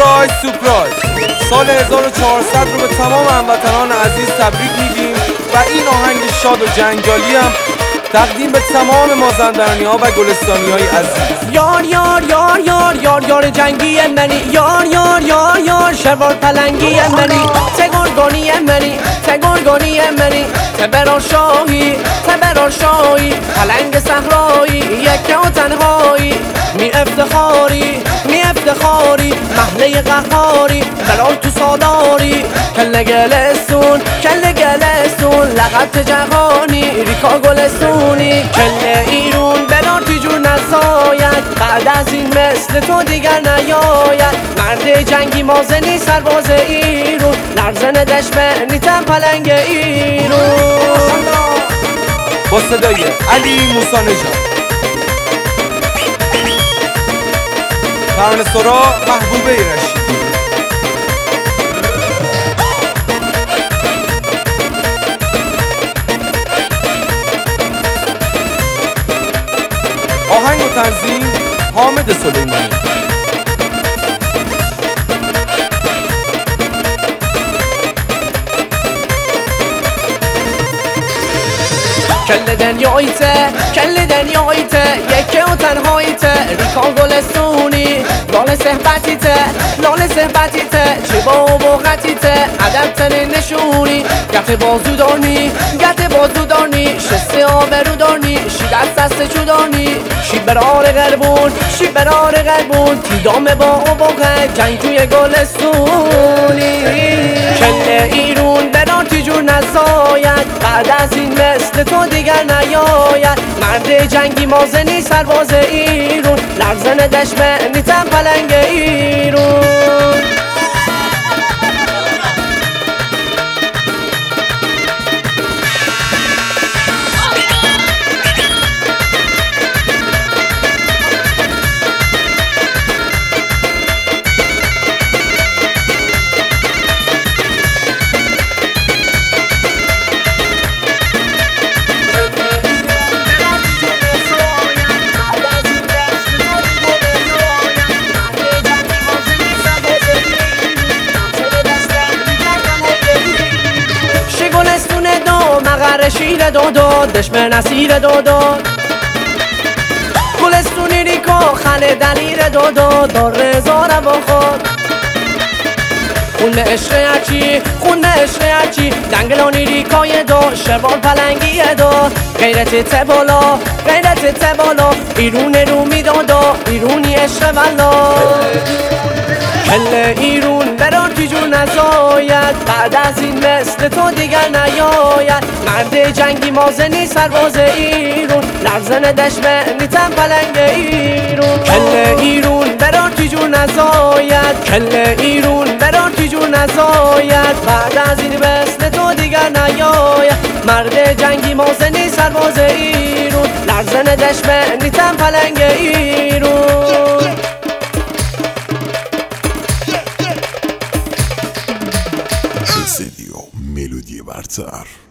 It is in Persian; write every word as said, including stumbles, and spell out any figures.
سورپرایز سورپرایز. سال هزار و چهارصد رو به تمام هموطنان عزیز تبریک میگیم و این آهنگ شاد و جنجالی هم تقدیم به تمام مازندرانی ها و گلستانی های عزیز. یار یار یار یار یار یار جنگی منی، یار یار یار یار شروار پلنگی منی، تگرگانی منی تگرگانی منی، تبرار شاهی تبرار شاهی، پلنگ صحرایی یک و تنهایی، می افتخاری می افتخاری، محله قهاری بلال تو سالاری، کل گلستون کل گلستون، لغت جهانی ریکا گلستونی، کل ایرون بلال تی جور نزاید، بعد از این مثل تو دیگر نیاید، مرد جنگی مازنی سرباز ایرون، لرزن دشمنی تن پلنگ ایرون. با صدای علی موسی نژاد، ترانه سرا محبوبه رشیدی. آهنگ و تنظیم حامد سلیمانی. کل دنیایته کل دنیایته یکی و تنهایته، ریکا گلستونی لال صحبتیته لال صحبتیته، چه با وقتیته ادب تن نشونی، گت بازو دارنی گت بازو دارنی، شسته آبرو دارنی، شی دست دست چودانی، شی برار غربون شی برار غربون، تیدام با وقت جنگجوی گلستونی، کل ایرون برار تی جور نزاید، بعد از این مثل تو دیگر نیاید، مرد جنگی مازنی سرباز ایرون، لرزن دشمنی تن پلنگ ایرون. مغر شیر دوداد دشمن اسیر دوداد، گلستونی ریکا خل دلیر دوداد، دار رزا رو خود خون عشق هرچی خون عشق هرچی، دنگلانی ریکای دو شروال پلنگی دو، غیرت تبالا غیرت تبالا، ایرون رو میدادا ایرونی عشق والا، کل ایرون برار تی جور نزاید، بعد از این مثل تو دیگر نیاید، مرد جنگی مازنی سرباز ایرون، لرزن دشمنی تن پلنگ ایرون، کل ایرون برار تی جور نزاید، کل ایرون برار تی جور نزاید، بعد از این مثل تو دیگر نیاید، مرد جنگی مازنی سرباز ایرون، لرزن دشمنی تن پلنگ ایرون. ملودی برتر.